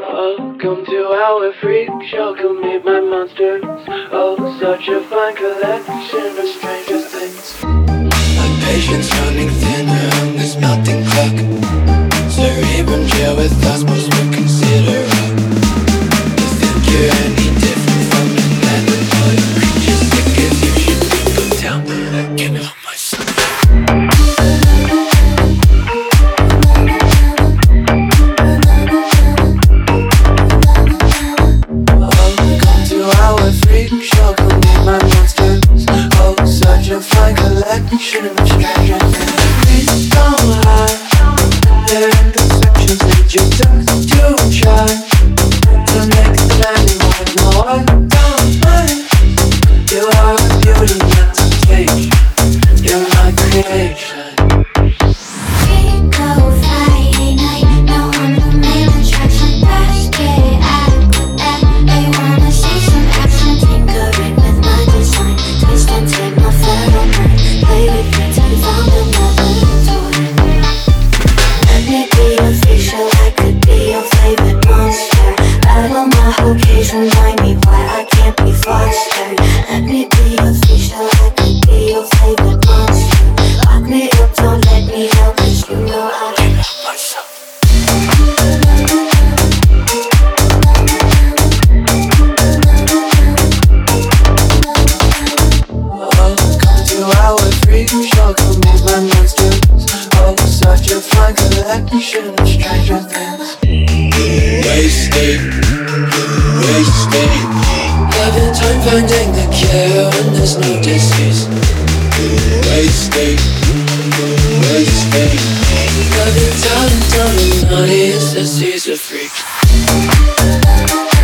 Welcome to our freak show, come meet my monsters. Oh, such a fine collection of stranger things. My patience running thinner, hunger's melting clock. Cerebrum jail with osmos we consider up. You think you're any different from an animal creature sick as you should be, but tell me I can help myself. Freak show, come meet my monsters. Oh, such a fine collection of stranger things. Please don't hide. Their intersections lead you to try to make them anyone. No, I don't mind. You are a beauty, not a cage. You're my creation. Friday night, now I'm the main attraction. Basket, they wanna see some action. Tinkering with my design, twist and take my pheromone. Play with me till you found another toy. Let me be official, I could be your favorite monster. Battle my whole cage, remind me why I can't be fostered. Let me be official, I could be your favorite monster. Lock me up, don't let me out, 'cause you know I can help myself. Welcome to our freak show, come meet my monsters. Oh, such a fine collection of stranger things. Wasted, wasted. Having time finding the cure when there's no disease. Wasted, wasted. Having talent on an audience that sees a freak.